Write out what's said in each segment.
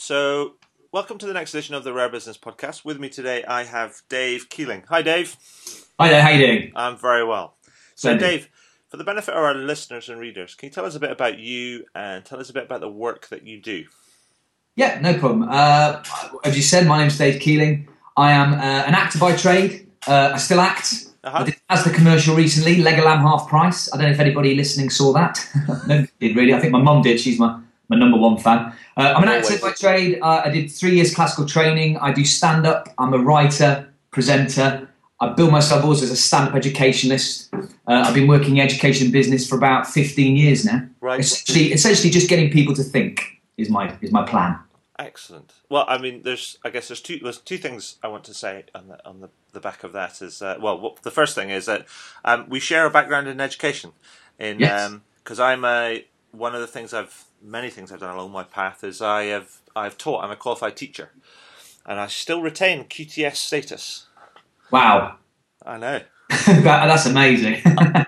So, welcome to the next edition of the Rare Business Podcast. With me today, I have Dave Keeling. Hi, Dave. Hi there, how you doing? I'm very well. So, Splendid. Dave, for the benefit of our listeners and readers, can you tell us a bit about you and tell us a bit about the work that you do? Yeah, no problem. As you said, my name's Dave Keeling. I am an actor by trade. I still act. I did as the commercial recently, Leg of Lamb half price. I don't know if anybody listening saw that. Nobody did really. I think my mum did. She's my number one fan. I'm an actor by trade. I did 3 years classical training. I do stand-up. I'm a writer, presenter. I built myself also as a stand-up educationalist. I've been working in education business for about 15 years now. Right. Essentially just getting people to think is my plan. Excellent. Well, I mean, there's two things I want to say on the back of that. Is the first thing is that we share a background in education. Because one of the many things I've done along my path is I've taught. I'm a qualified teacher, and I still retain QTS status. Wow. I know. That's amazing.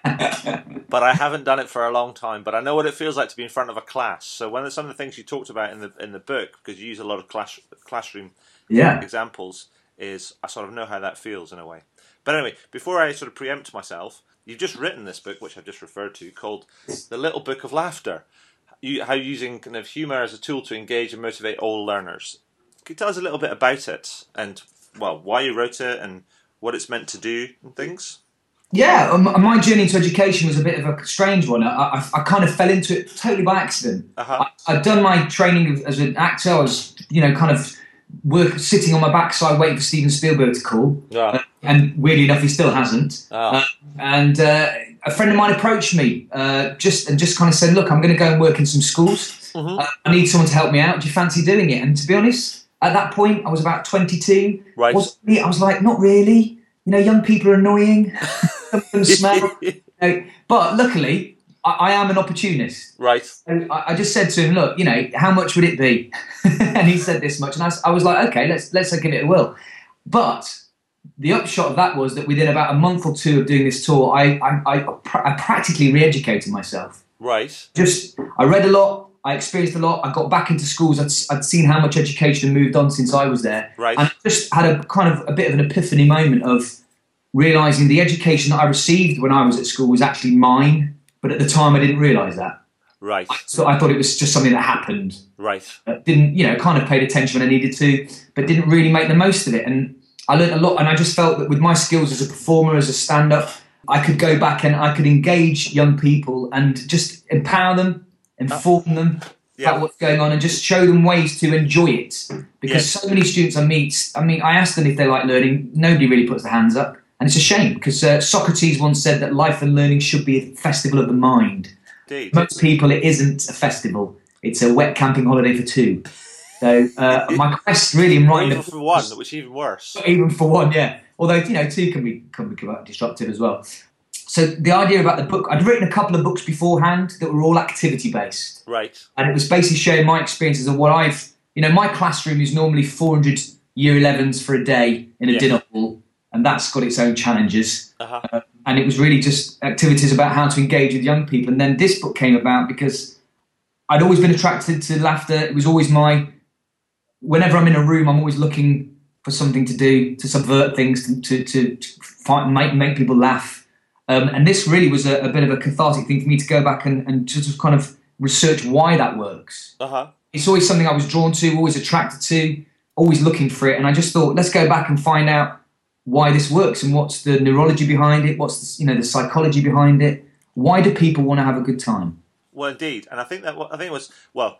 But I haven't done it for a long time. But I know what it feels like to be in front of a class. So one of some of the things you talked about in the book, because you use a lot of classroom examples, is I sort of know how that feels in a way. But anyway, before I sort of preempt myself, you've just written this book, which I've just referred to, called The Little Book of Laughter. How using kind of humour as a tool to engage and motivate all learners. Can you tell us a little bit about it and why you wrote it and what it's meant to do and things? Yeah, my journey into education was a bit of a strange one. I kind of fell into it totally by accident. I'd done my training as an actor. I was, kind of sitting on my backside waiting for Steven Spielberg to call. And weirdly enough, he still hasn't. And a friend of mine approached me just kind of said, look, I'm going to go and work in some schools. I need someone to help me out. Do you fancy doing it? And to be honest, at that point, I was about 22. Right. I was like, not really. Young people are annoying. Some of them smell. But luckily, I am an opportunist. Right. So I just said to him, look, how much would it be? And he said this much. And I was like, okay, let's give it a whirl. But the upshot of that was that within about a month or two of doing this tour, I practically re-educated myself. Right. I read a lot. I experienced a lot. I got back into schools. I'd seen how much education had moved on since I was there. Right. And I just had a bit of an epiphany moment of realising the education that I received when I was at school was actually mine. But at the time, I didn't realise that. Right. So I thought it was just something that happened. Right. Didn't, kind of paid attention when I needed to, but didn't really make the most of it. And I learned a lot. And I just felt that with my skills as a performer, as a stand-up, I could go back and I could engage young people and just empower them, inform them about what's going on and just show them ways to enjoy it. Because so many students I meet, I ask them if they like learning. Nobody really puts their hands up. And it's a shame because Socrates once said that life and learning should be a festival of the mind. Indeed. Most people, it isn't a festival. It's a wet camping holiday for two. So my quest really in writing... Even for one, which is even worse. Even for one, yeah. Although, two can be quite disruptive as well. So the idea about the book, I'd written a couple of books beforehand that were all activity-based. Right. And it was basically showing my experiences of what my classroom is normally 400 year 11s for a day in a dinner hall, and that's got its own challenges. And it was really just activities about how to engage with young people. And then this book came about because I'd always been attracted to laughter. It was always whenever I'm in a room, I'm always looking for something to do, to subvert things, to make people laugh. And this really was a bit of a cathartic thing for me to go back and just kind of research why that works. It's always something I was drawn to, always attracted to, always looking for it. And I just thought, let's go back and find out why this works and what's the neurology behind it, what's the psychology behind it. Why do people want to have a good time? Well, indeed, and I think it was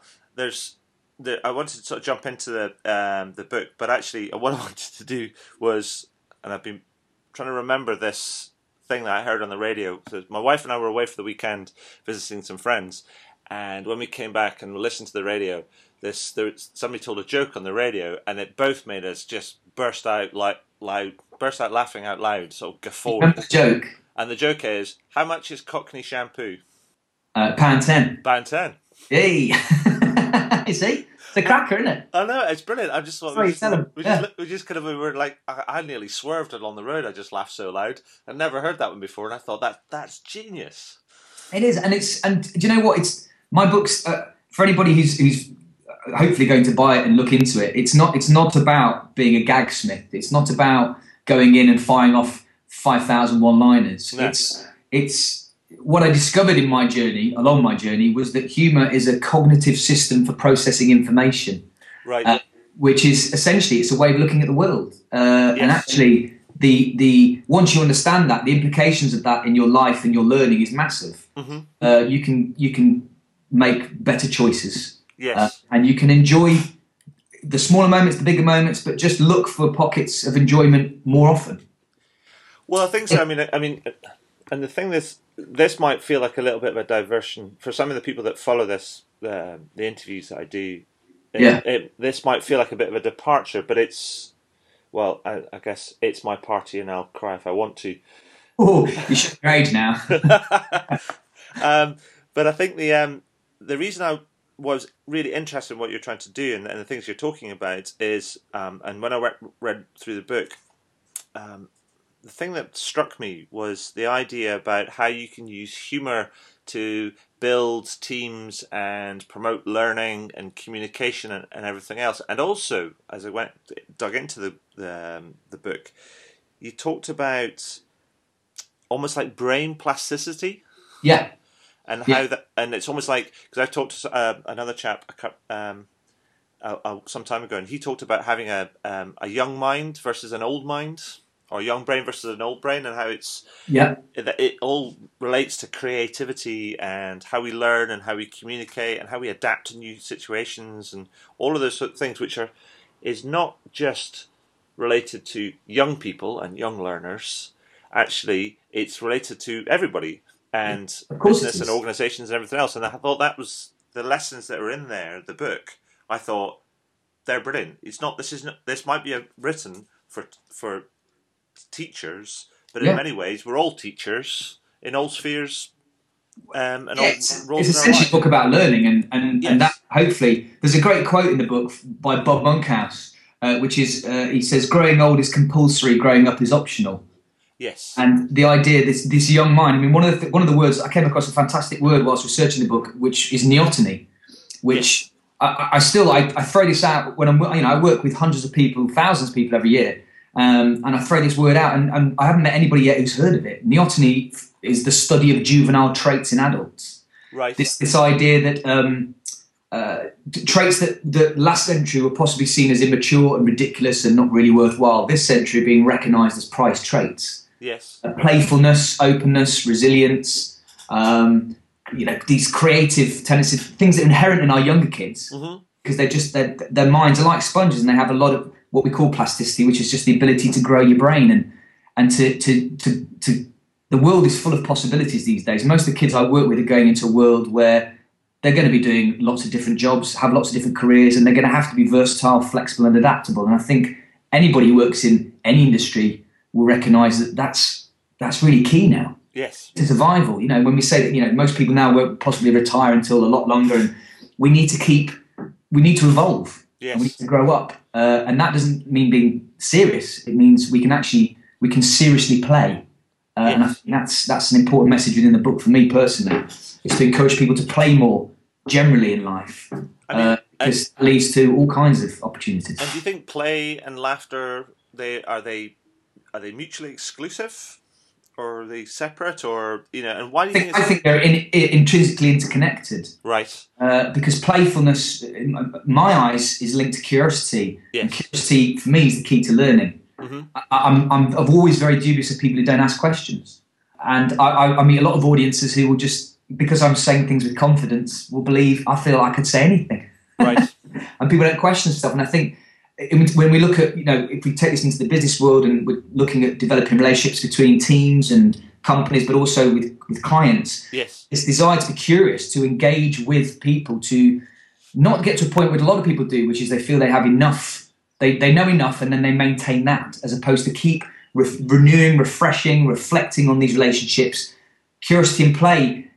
I wanted to sort of jump into the book, but actually, what I wanted to do was, and I've been trying to remember this thing that I heard on the radio. So my wife and I were away for the weekend visiting some friends, and when we came back and listened to the radio, somebody told a joke on the radio, and it both made us just burst out laughing out loud, sort of guffawing. Remember the joke? And the joke is, how much is Cockney shampoo? £1.10. £1.10. Hey, you see, it's a cracker, isn't it? I know, it's brilliant. I just thought we were like, I nearly swerved along the road. I just laughed so loud. I'd never heard that one before, and I thought that's genius. It is, and do you know what? It's my books for anybody who's hopefully going to buy it and look into it. It's not about being a gagsmith. It's not about going in and firing off 5,000 one-liners. No. It's what I discovered along my journey, was that humour is a cognitive system for processing information. Right. Which is essentially, it's a way of looking at the world. Yes. And actually, the once you understand that, the implications of that in your life and your learning is massive. Mm-hmm. You can make better choices. Yes. And you can enjoy the smaller moments, the bigger moments, but just look for pockets of enjoyment more often. Well, I think so. I mean, and the thing is, this might feel like a little bit of a diversion for some of the people that follow this, the interviews that I do. This might feel like a bit of a departure, but it's, well, I guess it's my party and I'll cry if I want to. Oh, you should be age now. But I think the reason I was really interested in what you're trying to do and the things you're talking about is, and when I read through the book, the thing that struck me was the idea about how you can use humour to build teams and promote learning and communication and everything else. And also, as I dug into the book, you talked about almost like brain plasticity. Yeah. And how that, and it's almost like, because I've talked to another chap some time ago, and he talked about having a young mind versus an old mind, or a young brain versus an old brain, and how it all relates to creativity and how we learn and how we communicate and how we adapt to new situations and all of those sort of things, which is not just related to young people and young learners. Actually, it's related to everybody. And business and organisations and everything else. And I thought that was the lessons that are in there, the book. I thought they're brilliant. It's not. This might be written for teachers, but in many ways, we're all teachers in all spheres. And all roles. It's essentially a book about learning, and that hopefully there's a great quote in the book by Bob Monkhouse, which is he says, "Growing old is compulsory. Growing up is optional." Yes, and the idea this young mind. I mean, one of the words I came across a fantastic word whilst researching the book, which is neoteny, which I throw this out when I work with hundreds of people, thousands of people every year, and I throw this word out, and I haven't met anybody yet who's heard of it. Neoteny is the study of juvenile traits in adults. Right. This idea that traits that last century were possibly seen as immature and ridiculous and not really worthwhile, this century being recognised as prized traits. Yes. Playfulness, openness, resilience, these creative tendencies, things that are inherent in our younger kids, because their minds are like sponges and they have a lot of what we call plasticity, which is just the ability to grow your brain and to the world is full of possibilities these days. Most of the kids I work with are going into a world where they're going to be doing lots of different jobs, have lots of different careers, and they're going to have to be versatile, flexible, and adaptable. And I think anybody who works in any industry will recognise that that's really key now. Yes. To survival. When we say that, most people now won't possibly retire until a lot longer, and we need to evolve. Yes. And we need to grow up. And that doesn't mean being serious. It means we can seriously play. And I think that's an important message within the book for me personally, is to encourage people to play more generally in life. Because it leads to all kinds of opportunities. And do you think play and laughter, are they mutually exclusive, or are they separate, or and why do you think? I think they're intrinsically interconnected, right? Because playfulness, in my eyes, is linked to curiosity, and curiosity for me is the key to learning. Mm-hmm. I'm always very dubious of people who don't ask questions, and I meet a lot of audiences who will just, because I'm saying things with confidence, will believe I feel I could say anything, right? And people don't question stuff, and I think, when we look at, if we take this into the business world and we're looking at developing relationships between teams and companies, but also with clients, this desire to be curious, to engage with people, to not get to a point where a lot of people do, which is they feel they have enough, they know enough, and then they maintain that, as opposed to keep renewing, refreshing, reflecting on these relationships. Curiosity and play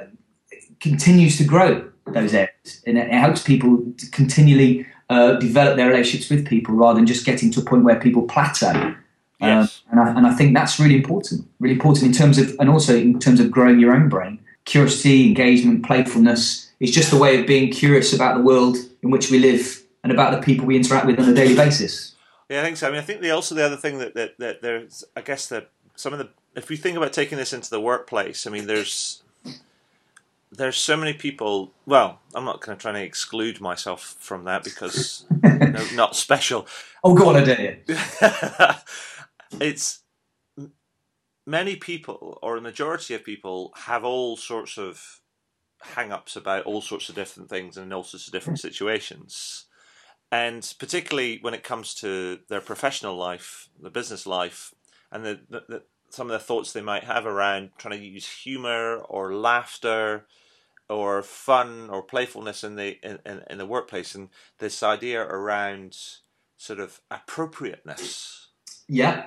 continues to grow those areas, and it helps people to continually develop their relationships with people, rather than just getting to a point where people plateau. Yes. And I think that's really important in terms of, and also in terms of growing your own brain. Curiosity, engagement, playfulness is just a way of being curious about the world in which we live and about the people we interact with on a daily basis. Yeah, I think so. I mean, I think the other thing that there's, I guess that some of the, if we think about taking this into the workplace, I mean, there's so many people. Well, I'm not going to try to exclude myself from that because I'm not special. Oh, go on, I dare you. It's many people, or a majority of people, have all sorts of hang-ups about all sorts of different things and in all sorts of different situations. And particularly when it comes to their professional life, the business life, and the some of the thoughts they might have around trying to use humor or laughter or fun or playfulness in the workplace, and this idea around sort of appropriateness. Yeah.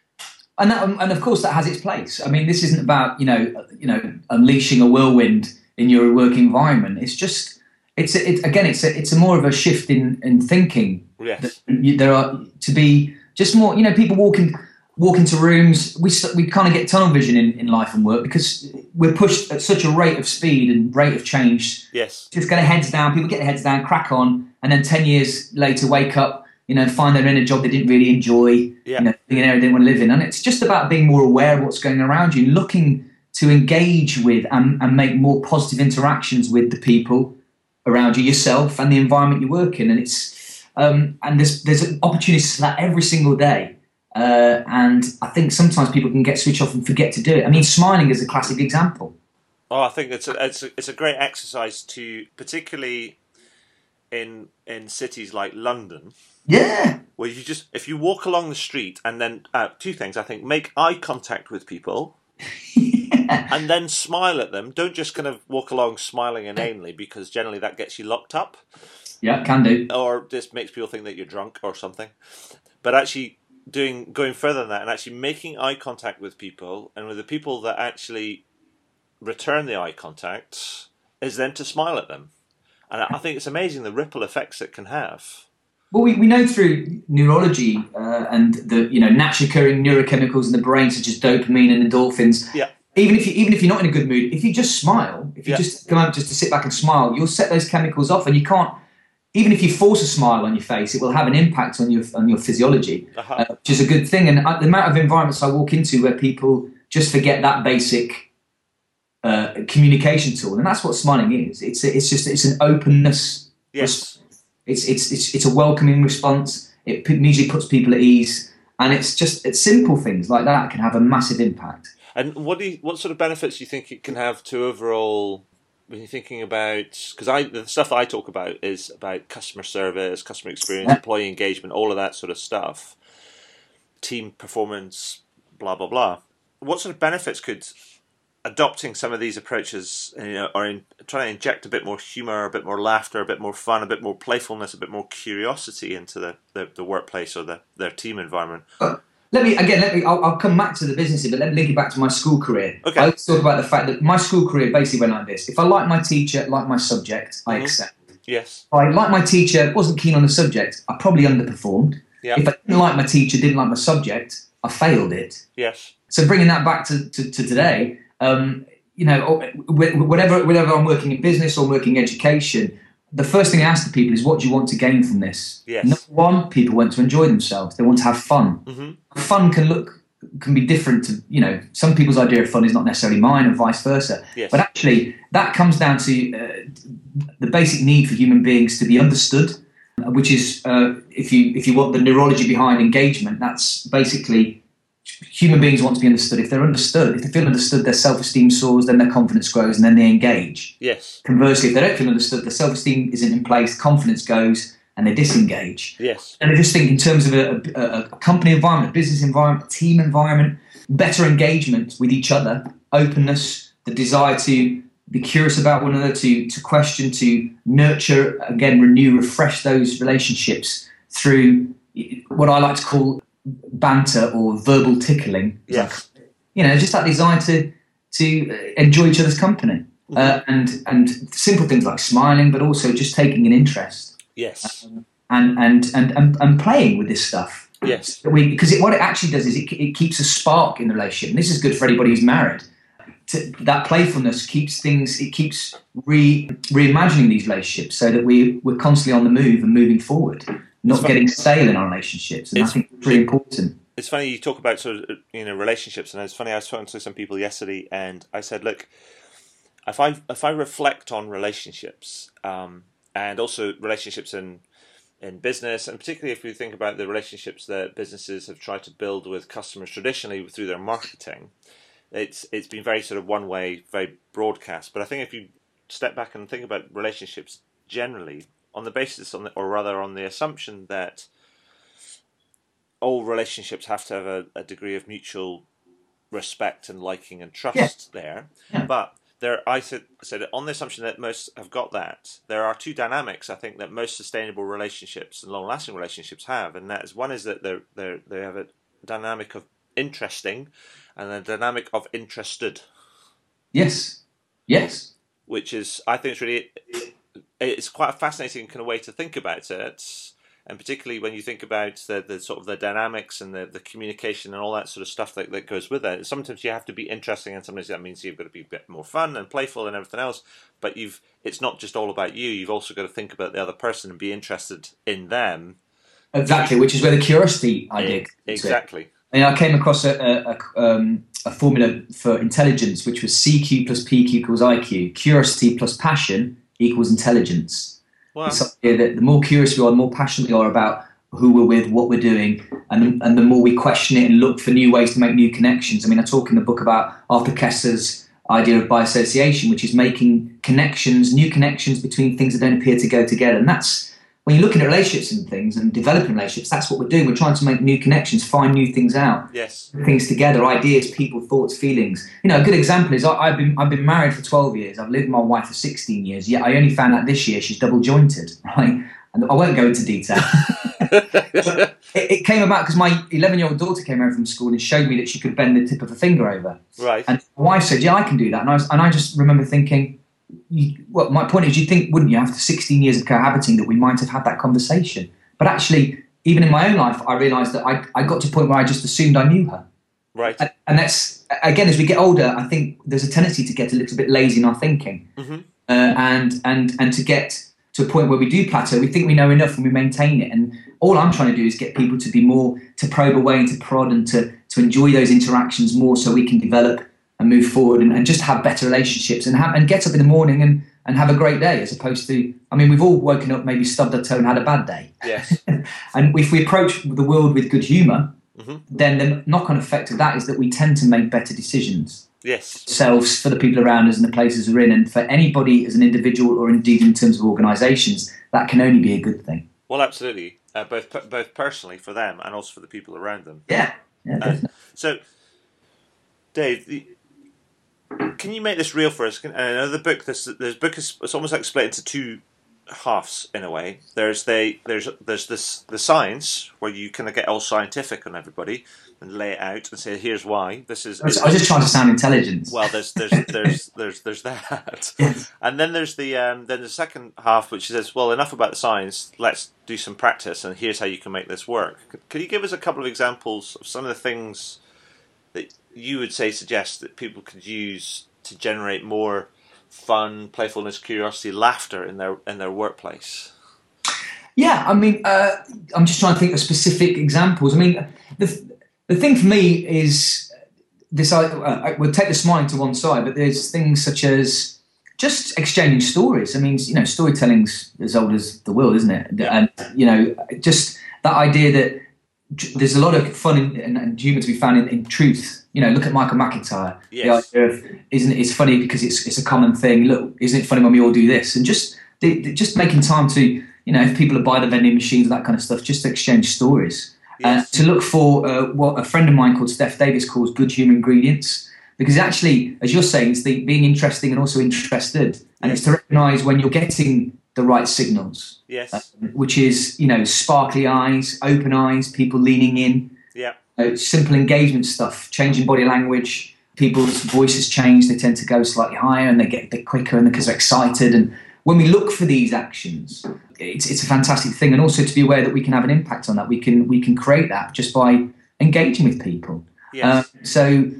And of course that has its place. I mean, this isn't about unleashing a whirlwind in your work environment. It's just it's a more of a shift in thinking. Yes. There are to be just more. People walk into rooms. We kind of get tunnel vision in life and work because we're pushed at such a rate of speed and rate of change. Yes. Just get their heads down. People get their heads down, crack on, and then 10 years later wake up. Find they're in a job they didn't really enjoy, being an area they didn't want to live in. And it's just about being more aware of what's going on around you, looking to engage with and make more positive interactions with the people around you, yourself, and the environment you work in. And it's and there's opportunities for that every single day. And I think sometimes people can get switched off and forget to do it. I mean, smiling is a classic example. Oh, I think it's a great exercise to, particularly in cities like London. Yeah. Where if you walk along the street and then, two things, I think, make eye contact with people and then smile at them. Don't just kind of walk along smiling inanely, because generally that gets you locked up. Yeah, can do. Or just makes people think that you're drunk or something. But actually going further than that and actually making eye contact with people, and with the people that actually return the eye contact, is then to smile at them. And I think it's amazing the ripple effects it can have. Well, we know through neurology and the naturally occurring neurochemicals in the brain, such as dopamine and endorphins. Yeah. Even if you're not in a good mood, if you just smile, if you just come out just to sit back and smile, you'll set those chemicals off, and you can't. Even if you force a smile on your face, it will have an impact on your physiology, which is a good thing. And the amount of environments I walk into where people just forget that basic communication tool, and that's what smiling is. It's an openness. Yes. It's a welcoming response. It usually puts people at ease, and it's simple things like that can have a massive impact. And what sort of benefits do you think it can have to overall, when you're thinking about, because the stuff that I talk about is about customer service, customer experience, employee engagement, all of that sort of stuff, team performance, blah blah blah. What sort of benefits could adopting some of these approaches, or trying to inject a bit more humor, a bit more laughter, a bit more fun, a bit more playfulness, a bit more curiosity into the workplace or their team environment? I'll come back to the business, but let me link it back to my school career. Okay. I always talk about the fact that my school career basically went like this. If I liked my teacher, liked my subject, I excelled. Yes. If I liked my teacher, wasn't keen on the subject, I probably underperformed. Yeah. If I didn't like my teacher, didn't like my subject, I failed it. Yes. So bringing that back to today, whether I'm working in business or working in education, the first thing I ask the people is, what do you want to gain from this? Yes. Number one, people want to enjoy themselves. They want to have fun. Mm-hmm. Fun can be different to, some people's idea of fun is not necessarily mine, and vice versa. Yes. But actually, that comes down to the basic need for human beings to be understood, which is, if you want the neurology behind engagement, that's basically human beings want to be understood. If they're understood, if they feel understood, their self-esteem soars, then their confidence grows, and then they engage. Yes. Conversely, if they don't feel understood, their self-esteem isn't in place, confidence goes, and they disengage. Yes. And I just think in terms of a company environment, a business environment, a team environment, better engagement with each other, openness, the desire to be curious about one another, to question, to nurture, again, renew, refresh those relationships through what I like to call banter or verbal tickling. Yes. Just that desire to enjoy each other's company. And simple things like smiling, but also just taking an interest. Yes. And playing with this stuff. Yes. Because what it actually does is it keeps a spark in the relationship. And this is good for anybody who's married. that playfulness keeps reimagining these relationships so that we're constantly on the move and moving forward, not getting stale in our relationships. And I think it's really important. It's funny you talk about sort of, relationships, and it's funny, I was talking to some people yesterday, and I said, look, if I reflect on relationships, and also relationships in business, and particularly if we think about the relationships that businesses have tried to build with customers traditionally through their marketing, it's been very sort of one way, very broadcast. But I think if you step back and think about relationships generally, on the basis on the assumption that all relationships have to have a degree of mutual respect and liking and trust there, but I said on the assumption that most have got that, there are two dynamics I think that most sustainable relationships and long-lasting relationships have, and that is, one is that they have a dynamic of interesting and a dynamic of interested. Yes. Which is, I think, it's quite a fascinating kind of way to think about it. And particularly when you think about the sort of the dynamics and the communication and all that sort of stuff that goes with it. Sometimes you have to be interesting, and sometimes that means you've got to be a bit more fun and playful and everything else. But it's not just all about you. You've also got to think about the other person and be interested in them. Exactly, which is where the curiosity idea. Exactly. And I came across a formula for intelligence, which was CQ plus PQ equals IQ. Curiosity plus passion equals intelligence. Wow. It's idea that the more curious we are, the more passionate we are about who we're with, what we're doing, and the more we question it and look for new ways to make new connections. I mean, I talk in the book about Arthur Koestler's idea of biassociation, which is making connections, new connections between things that don't appear to go together. And that's, when you're looking at relationships and things and developing relationships, that's what we're doing. We're trying to make new connections, find new things out, things together, ideas, people, thoughts, feelings. A good example is I've been married for 12 years. I've lived with my wife for 16 years. Yet I only found out this year she's double jointed, right? And I won't go into detail. But it came about because my 11-year-old daughter came home from school and showed me that she could bend the tip of a finger over. Right. And my wife said, "Yeah, I can do that." And I just remember thinking, my point is, you'd think, wouldn't you, after 16 years of cohabiting, that we might have had that conversation? But actually, even in my own life, I realised that I got to a point where I just assumed I knew her. Right. And that's, again, as we get older, I think there's a tendency to get a little bit lazy in our thinking, and to get to a point where we do plateau. We think we know enough and we maintain it. And all I'm trying to do is get people to be more, to probe away and to prod and to enjoy those interactions more, so we can develop and move forward and just have better relationships and get up in the morning and have a great day, as opposed to, I mean, we've all woken up, maybe stubbed our toe and had a bad day. Yes. And if we approach the world with good humour, then the knock-on effect of that is that we tend to make better decisions. Yes. Ourselves, for the people around us and the places we're in, and for anybody as an individual or indeed in terms of organisations, that can only be a good thing. Well, absolutely. Both personally for them and also for the people around them. Yeah, definitely. So, Dave, can you make this real for us? I know the book. This book is, it's almost like split into two halves in a way. There's the science where you kind of get all scientific on everybody and lay it out and say, here's why this is. I was just trying to sound intelligent. Well, there's that, yes. And then there's the second half, which says, well, enough about the science. Let's do some practice, and here's how you can make this work. Could you give us a couple of examples of some of the things that you would say suggest that people could use to generate more fun, playfulness, curiosity, laughter in their workplace? Yeah, I mean, I'm just trying to think of specific examples. I mean, the thing for me is this. We'll take the smiling to one side, but there's things such as just exchanging stories. I mean, storytelling's as old as the world, isn't it? Yeah. And just that idea that there's a lot of fun and humour to be found in truth. Look at Michael McIntyre. Yes. The idea of, isn't it's funny because it's a common thing. Look, isn't it funny when we all do this? And just making time to, if people are by the vending machines, that kind of stuff, just to exchange stories. Yes. To look for what a friend of mine called Steph Davis calls good humour ingredients. Because actually, as you're saying, it's the being interesting and also interested. And it's to recognise when you're getting the right signals. Yes. Which is, sparkly eyes, open eyes, people leaning in. Yeah. Simple engagement stuff, changing body language. People's voices change; they tend to go slightly higher, and they get a bit quicker, and because they're excited. And when we look for these actions, it's a fantastic thing. And also to be aware that we can have an impact on that. We can create that just by engaging with people. Yes. So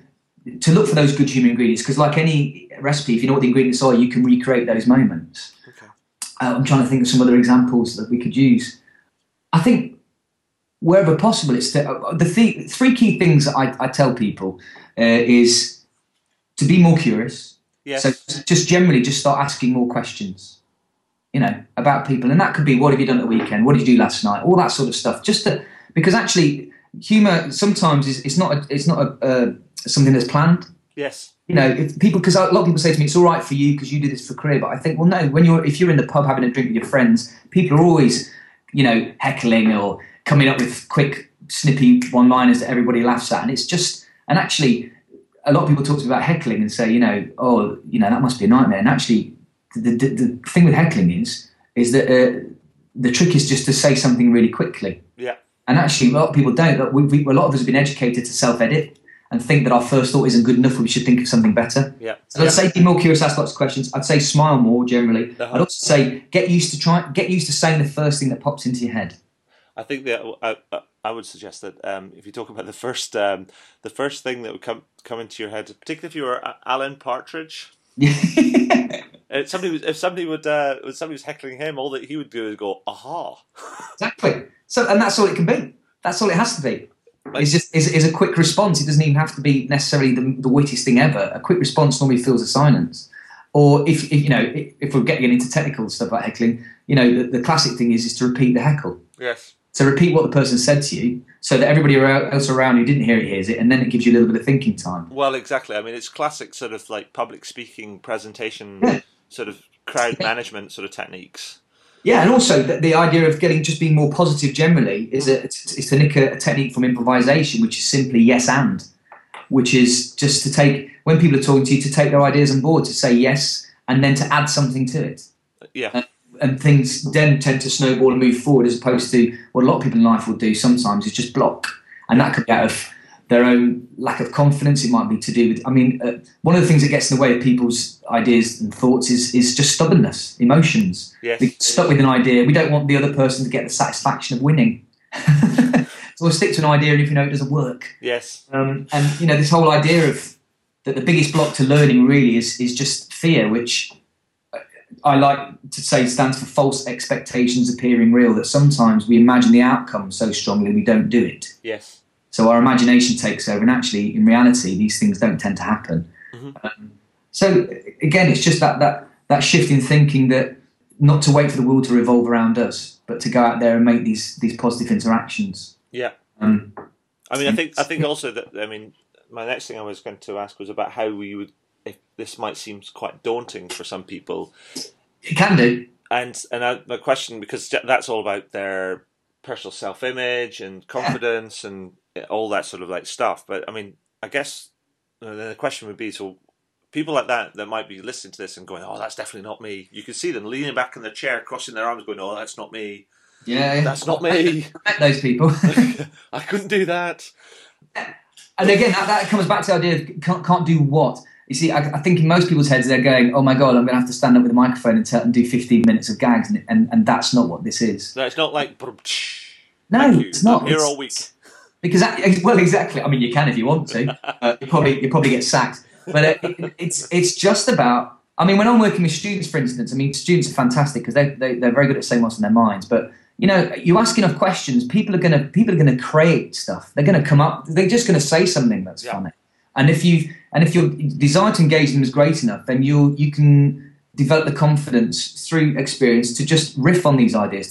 to look for those good human ingredients, because like any recipe, if you know what the ingredients are, you can recreate those moments. Okay. I'm trying to think of some other examples that we could use. I think wherever possible, it's the three key things that I tell people is to be more curious. Yes. So just generally just start asking more questions, about people. And that could be, what have you done at the weekend? What did you do last night? All that sort of stuff. Because actually humour sometimes is not something that's planned. Yes. Because a lot of people say to me, it's all right for you because you do this for career. But I think, well, no, if you're in the pub having a drink with your friends, people are always, heckling or coming up with quick, snippy one-liners that everybody laughs at. And actually, a lot of people talk to me about heckling and say, that must be a nightmare. And actually, the thing with heckling is that the trick is just to say something really quickly. Yeah. And actually, a lot of people don't. A lot of us have been educated to self-edit and think that our first thought isn't good enough, we should think of something better. Yeah. So I'd say be more curious, ask lots of questions. I'd say smile more generally. Uh-huh. I'd also say get used to saying the first thing that pops into your head. I think that I would suggest that if you talk about the first thing that would come into your head, particularly if you were Alan Partridge. If somebody was heckling him, all that he would do is go, aha. Exactly. So, and that's all it can be. That's all it has to be. It's just is a quick response. It doesn't even have to be necessarily the wittiest thing ever. A quick response normally fills a silence. Or if we're getting into technical stuff about heckling, the classic thing is to repeat the heckle. Yes. So repeat what the person said to you, so that everybody else around who didn't hear it hears it, and then it gives you a little bit of thinking time. Well, exactly. I mean, it's classic sort of like public speaking, presentation, sort of crowd management sort of techniques. Yeah, and also the idea of just being more positive generally is to nick a technique from improvisation, which is simply yes and, which is just to take, when people are talking to you, to take their ideas on board, to say yes, and then to add something to it. Yeah. And things then tend to snowball and move forward, as opposed to what a lot of people in life will do sometimes is just block. And that could be out of their own lack of confidence. It might be to do with, one of the things that gets in the way of people's ideas and thoughts is just stubbornness, emotions. Yes. We get stuck with an idea. We don't want the other person to get the satisfaction of winning. So we'll stick to an idea if it doesn't work. Yes. And this whole idea of that the biggest block to learning really is just fear, which I like to say stands for false expectations appearing real, that sometimes we imagine the outcome so strongly we don't do it. Yes. So our imagination takes over, and actually, in reality, these things don't tend to happen. Mm-hmm. So again, it's just that shift in thinking, that not to wait for the world to revolve around us, but to go out there and make these positive interactions. Yeah. I think also that, my next thing I was going to ask was about how we would, if this might seem quite daunting for some people. It can do. And my question, because that's all about their personal self-image and confidence and all that sort of like stuff. But I guess the question would be, so people like that might be listening to this and going, oh, that's definitely not me. You can see them leaning back in their chair, crossing their arms, going, oh, that's not me. Yeah. That's not me. I met those people. I couldn't do that. And again, that comes back to the idea of can't do what? You see, I think in most people's heads they're going, oh my God, I'm going to have to stand up with a microphone and do 15 minutes of gags, and that's not what this is. No, it's not like... No, it's not. I'm here all week. Because, well, exactly. You can if you want to. You probably get sacked. But it's just about... when I'm working with students, for instance, students are fantastic because they're very good at saying what's in their minds, but you ask enough questions, people are going to create stuff. They're going to come up. They're just going to say something that's funny. And if your desire to engage them is great enough, then you can develop the confidence through experience to just riff on these ideas,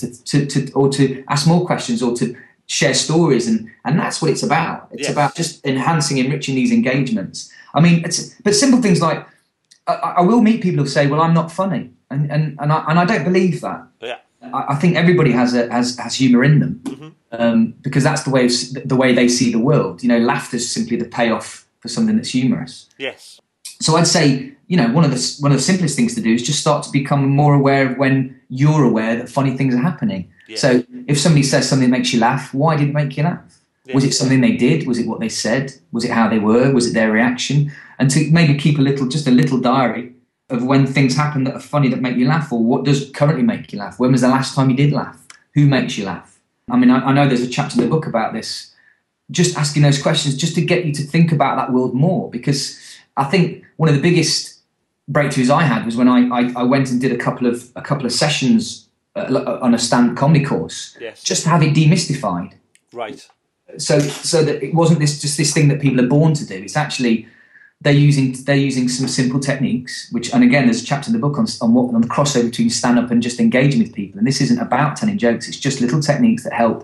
to ask more questions, or to share stories, and that's what it's about. It's about just enhancing, enriching these engagements. But simple things like I will meet people who say, "Well, I'm not funny," and I don't believe that. Yeah. I think everybody has humour in them, mm-hmm. Because that's the way they see the world. Laughter is simply the payoff for something that's humorous. Yes. So I'd say, one of the simplest things to do is just start to become more aware of when you're aware that funny things are happening. Yes. So if somebody says something that makes you laugh, why did it make you laugh? Yes. Was it something they did? Was it what they said? Was it how they were? Was it their reaction? And to maybe keep a little diary of when things happen that are funny that make you laugh, or what does currently make you laugh? When was the last time you did laugh? Who makes you laugh? I know there's a chapter in the book about this, just asking those questions just to get you to think about that world more. Because I think one of the biggest breakthroughs I had was when I went and did a couple of sessions on a stand-up comedy course, just to have it demystified. Right. So that it wasn't just this thing that people are born to do. It's actually they're using some simple techniques, and again, there's a chapter in the book on the crossover between stand-up and just engaging with people. And this isn't about telling jokes; it's just little techniques that help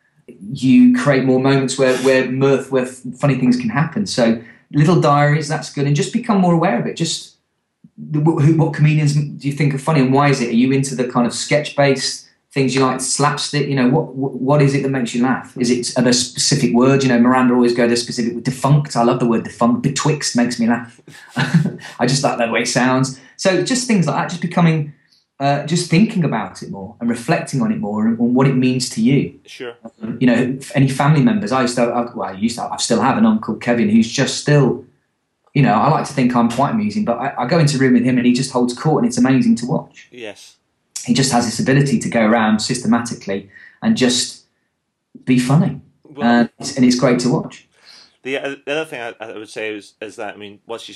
you create more moments where funny things can happen. So little diaries, that's good, and just become more aware of it. Just what comedians do you think are funny, and why is it? Are you into the kind of sketch-based things you like, slapstick? What is it that makes you laugh? Are there specific words? Miranda always go to specific. Defunct, I love the word defunct. Betwixt makes me laugh. I just like the way it sounds. So just things like that, just becoming, just thinking about it more and reflecting on it more and on what it means to you. Sure. Any family members? I still have an uncle, Kevin, who's just still, I like to think I'm quite amusing, but I go into a room with him and he just holds court and it's amazing to watch. Yes. He just has this ability to go around systematically and just be funny. And it's great to watch. The other thing I would say is that, once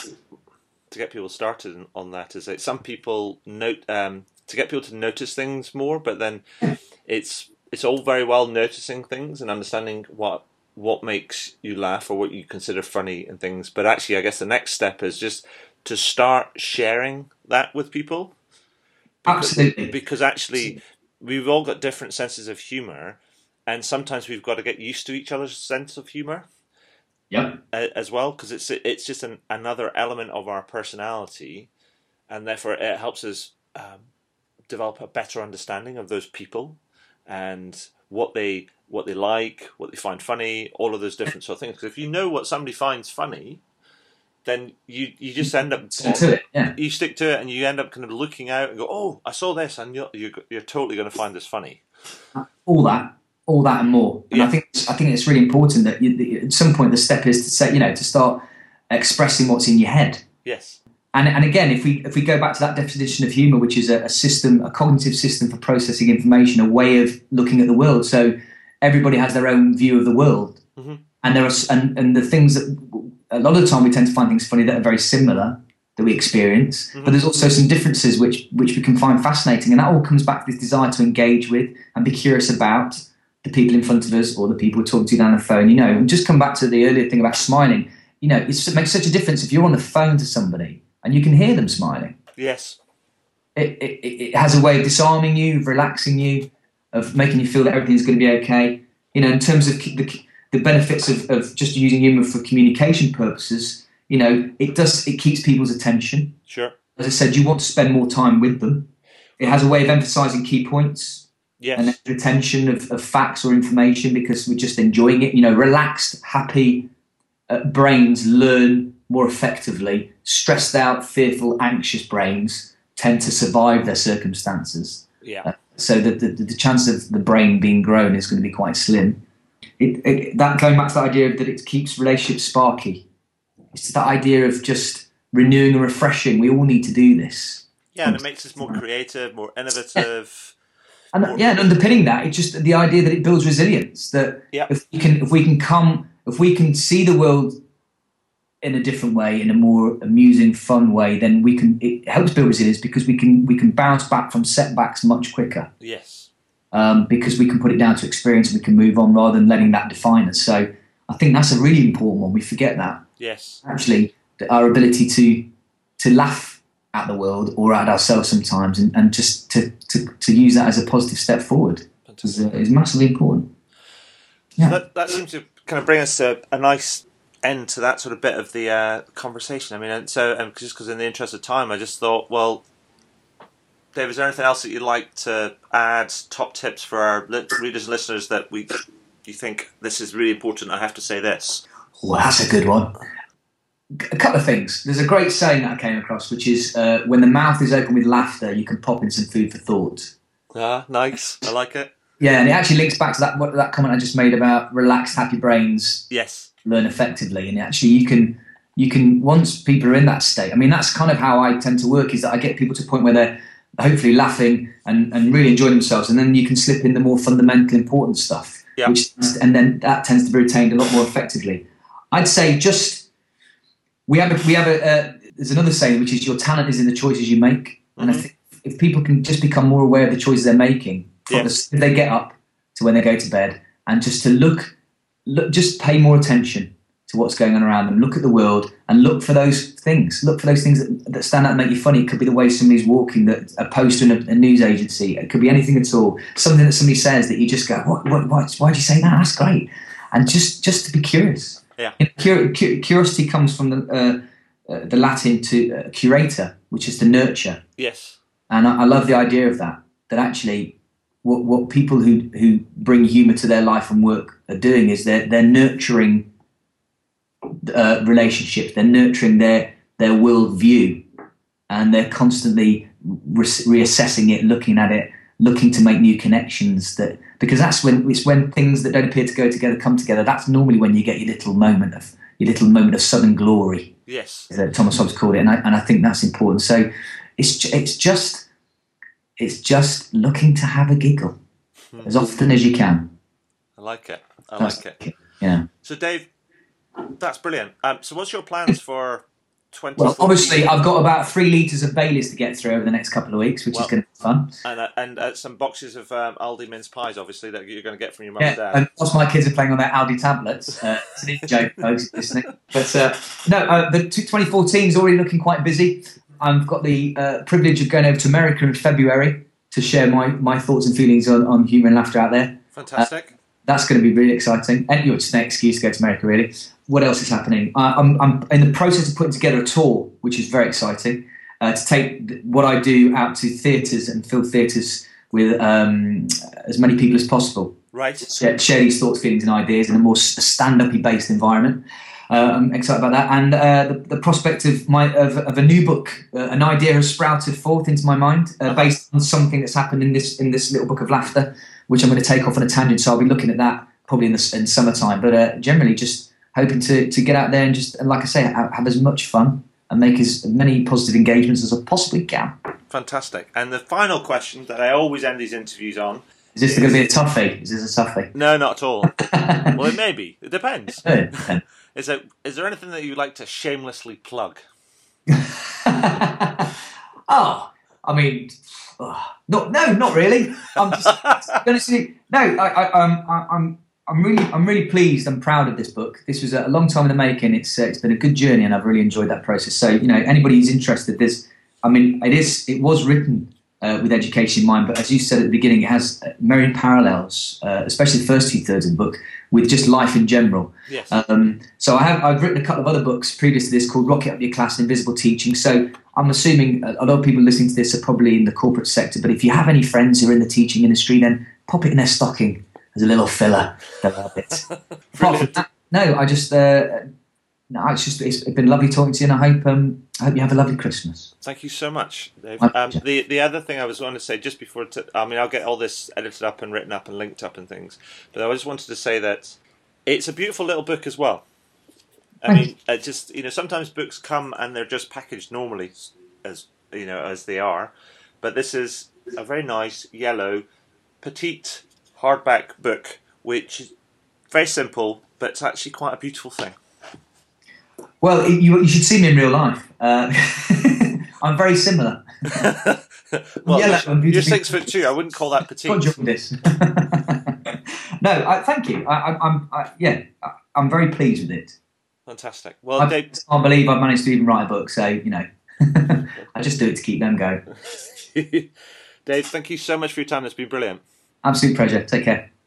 to get people started on that, is that some people to get people to notice things more, but then it's all very well noticing things and understanding what makes you laugh or what you consider funny and things. But actually, I guess the next step is just to start sharing that with people. Absolutely. Because actually, we've all got different senses of humour, and sometimes we've got to get used to each other's sense of humour. Yep. As well, because it's just another element of our personality, and therefore it helps us develop a better understanding of those people and what they like, what they find funny, all of those different sort of things. Because if you know what somebody finds funny, then you just end up stick to it. Yeah. You stick to it, and you end up kind of looking out and go, "Oh, I saw this," and you're totally going to find this funny. All that and more. And I think it's really important that at some point the step is to say, to start expressing what's in your head. Yes. And again, if we go back to that definition of humour, which is a system, a cognitive system for processing information, a way of looking at the world. So everybody has their own view of the world, and there are and the things that a lot of the time we tend to find things funny that are very similar that we experience, but there's also some differences which we can find fascinating, and that all comes back to this desire to engage with and be curious about the people in front of us or the people we're talking to down the phone. And just come back to the earlier thing about smiling. It makes such a difference if you're on the phone to somebody and you can hear them smiling. Yes. It has a way of disarming you, of relaxing you, of making you feel that everything's going to be okay. In terms of the benefits of just using humour for communication purposes, it keeps people's attention. Sure. As I said, you want to spend more time with them. It has a way of emphasising key points. Yes. And retention of facts or information because we're just enjoying it. Relaxed, happy brains learn more effectively. Stressed out, fearful, anxious brains tend to survive their circumstances. Yeah. So the chance of the brain being grown is going to be quite slim. That going back to the idea that it keeps relationships sparky. It's that idea of just renewing and refreshing. We all need to do this. Yeah, and it makes us more creative, more innovative. And underpinning that, it's just the idea that it builds resilience. That if we can see the world in a different way, in a more amusing, fun way, then it helps build resilience because we can bounce back from setbacks much quicker. Yes. Because we can put it down to experience and we can move on rather than letting that define us. So I think that's a really important one. We forget that. Yes. Actually, our ability to laugh at the world or at ourselves sometimes and just to use that as a positive step forward is massively important. Yeah. So that seems to kind of bring us to a nice end to that sort of bit of the conversation. Just because in the interest of time, I just thought, well, Dave, is there anything else that you'd like to add, top tips for our readers and listeners that you think this is really important, I have to say this? Well, that's a good one. A couple of things. There's a great saying that I came across, which is when the mouth is open with laughter, you can pop in some food for thought. Ah, nice. I like it. Yeah, and it actually links back to that comment I just made about relaxed, happy brains. Yes. Learn effectively, and actually you can once people are in that state. That's kind of how I tend to work. Is that I get people to a point where they're hopefully laughing and really enjoying themselves, and then you can slip in the more fundamental, important stuff. and then that tends to be retained a lot more effectively. I'd say we have there's another saying, which is your talent is in the choices you make. And I think if people can just become more aware of the choices they're making, if they get up to when they go to bed, and just to look, just pay more attention to what's going on around them. Look at the world and look for those things. Look for those things that stand out and make you funny. It could be the way somebody's walking, a poster in a news agency. It could be anything at all. Something that somebody says that you just go, why'd you say that? That's great. And just to be curious. Yeah. Curiosity comes from the Latin to curator, which is to nurture. Yes. And I love the idea of that actually what people who bring humour to their life and work are doing is they're nurturing relationships, they're nurturing their world view, and they're constantly reassessing it, looking at it, looking to make new connections. Because that's when things that don't appear to go together come together. That's normally when you get your little moment of sudden glory. Yes, as Thomas Hobbes called it, and I think that's important. So it's just looking to have a giggle as often as you can. I like it. I like it. Yeah. So Dave, that's brilliant. So what's your plans for 2014? Well, obviously I've got about 3 litres of Baileys to get through over the next couple of weeks, which is going to be fun. And some boxes of Aldi mince pies, obviously, that you're going to get from your mum and dad. And whilst my kids are playing on their Aldi tablets, it's an joke, folks, listening. But the 2014 is already looking quite busy. I've got the privilege of going over to America in February to share my thoughts and feelings on humour and laughter out there. Fantastic. That's going to be really exciting. And it's an excuse to go to America, really. What else is happening? I'm in the process of putting together a tour, which is very exciting, to take what I do out to theatres and fill theatres with as many people as possible. Right. Share these thoughts, feelings and ideas in a more stand-up-y based environment. I'm excited about that, and the prospect of a new book. An idea has sprouted forth into my mind based on something that's happened in this little book of laughter, which I'm going to take off on a tangent. So I'll be looking at that probably in summertime. But generally, just hoping to get out there and like I say, have as much fun and make as many positive engagements as I possibly can. Fantastic. And the final question that I always end these interviews on. Is this going to be a toughie? Is this a toughie? No, not at all. Well, it may be. It depends. Is there anything that you'd like to shamelessly plug? Not really. I'm just honestly I'm really pleased and proud of this book. This was a long time in the making. It's been a good journey, and I've really enjoyed that process. So anybody who's interested, it was written with education in mind, but as you said at the beginning, it has myriad parallels, especially the first 2/3 of the book, with just life in general. Yes. So I've written a couple of other books previous to this called Rocket Up Your Class and Invisible Teaching. So I'm assuming a lot of people listening to this are probably in the corporate sector, but if you have any friends who are in the teaching industry, then pop it in their stocking as a little filler. Apart from that, it's been lovely talking to you, and I hope you have a lovely Christmas. Thank you so much, Dave. The other thing I was going to say just before, I'll get all this edited up and written up and linked up and things, but I just wanted to say that it's a beautiful little book as well. Sometimes books come and they're just packaged normally, as they are, but this is a very nice yellow, petite hardback book, which is very simple, but it's actually quite a beautiful thing. Well, you should see me in real life. I'm very similar. Well, you're 6'2". I wouldn't call that petite. No, thank you. I'm very pleased with it. Fantastic. Well, I can't believe I've managed to even write a book. So I just do it to keep them going. Dave, thank you so much for your time. It's been brilliant. Absolute pleasure. Take care.